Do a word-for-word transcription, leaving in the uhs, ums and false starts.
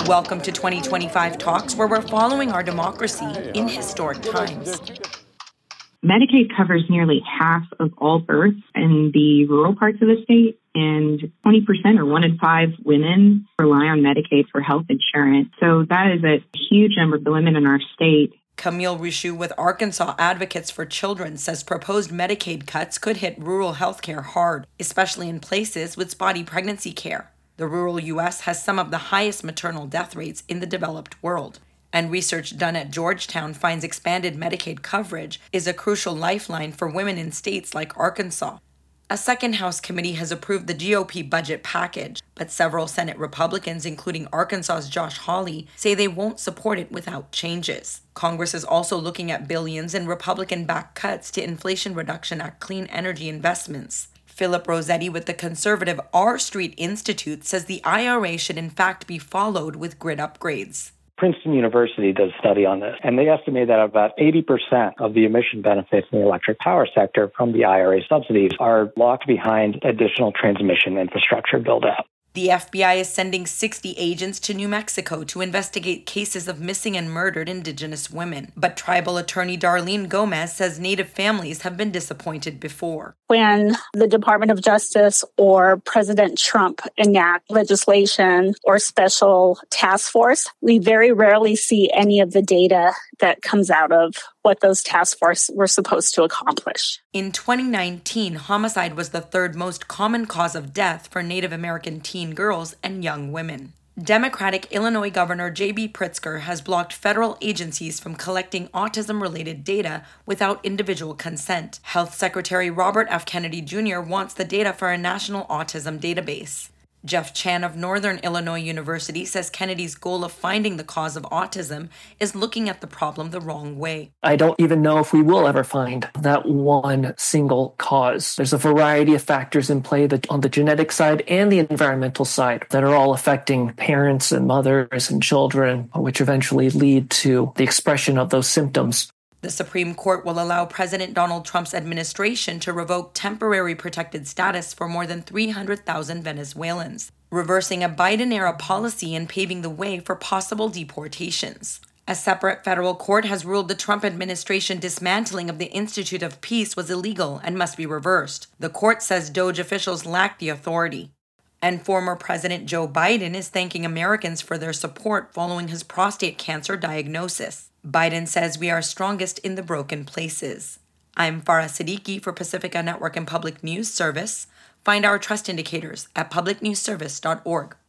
Welcome to twenty twenty-five Talks, where we're following our democracy in historic times. Medicaid covers nearly half of all births in the rural parts of the state, and twenty percent or one in five women rely on Medicaid for health insurance. So that is a huge number of women in our state. Camille Richoux with Arkansas Advocates for Children says proposed Medicaid cuts could hit rural health care hard, especially in places with spotty pregnancy care. The rural U S has some of the highest maternal death rates in the developed world. And research done at Georgetown finds expanded Medicaid coverage is a crucial lifeline for women in states like Arkansas. A second House committee has approved the G O P budget package, but several Senate Republicans, including Arkansas's Josh Hawley, say they won't support it without changes. Congress is also looking at billions in Republican-backed cuts to Inflation Reduction Act clean energy investments. Philip Rossetti with the conservative R Street Institute says the I R A should in fact be followed with grid upgrades. Princeton University does a study on this, and they estimate that about eighty percent of the emission benefits in the electric power sector from the I R A subsidies are locked behind additional transmission infrastructure build-out. The F B I is sending sixty agents to New Mexico to investigate cases of missing and murdered Indigenous women. But tribal attorney Darlene Gomez says Native families have been disappointed before. When the Department of Justice or President Trump enact legislation or special task force, we very rarely see any of the data that comes out of what those task forces were supposed to accomplish. In twenty nineteen, homicide was the third most common cause of death for Native American teen girls and young women. Democratic Illinois Governor J B Pritzker has blocked federal agencies from collecting autism-related data without individual consent. Health Secretary Robert F. Kennedy Junior wants the data for a national autism database. Jeff Chan of Northern Illinois University says Kennedy's goal of finding the cause of autism is looking at the problem the wrong way. I don't even know if we will ever find that one single cause. There's a variety of factors in play that on the genetic side and the environmental side that are all affecting parents and mothers and children, which eventually lead to the expression of those symptoms. The Supreme Court will allow President Donald Trump's administration to revoke temporary protected status for more than three hundred thousand Venezuelans, reversing a Biden-era policy and paving the way for possible deportations. A separate federal court has ruled the Trump administration dismantling of the Institute of Peace was illegal and must be reversed. The court says Doge officials lack the authority. And former President Joe Biden is thanking Americans for their support following his prostate cancer diagnosis. Biden says we are strongest in the broken places. I'm Farah Siddiqui for Pacifica Network and Public News Service. Find our trust indicators at public news service dot org.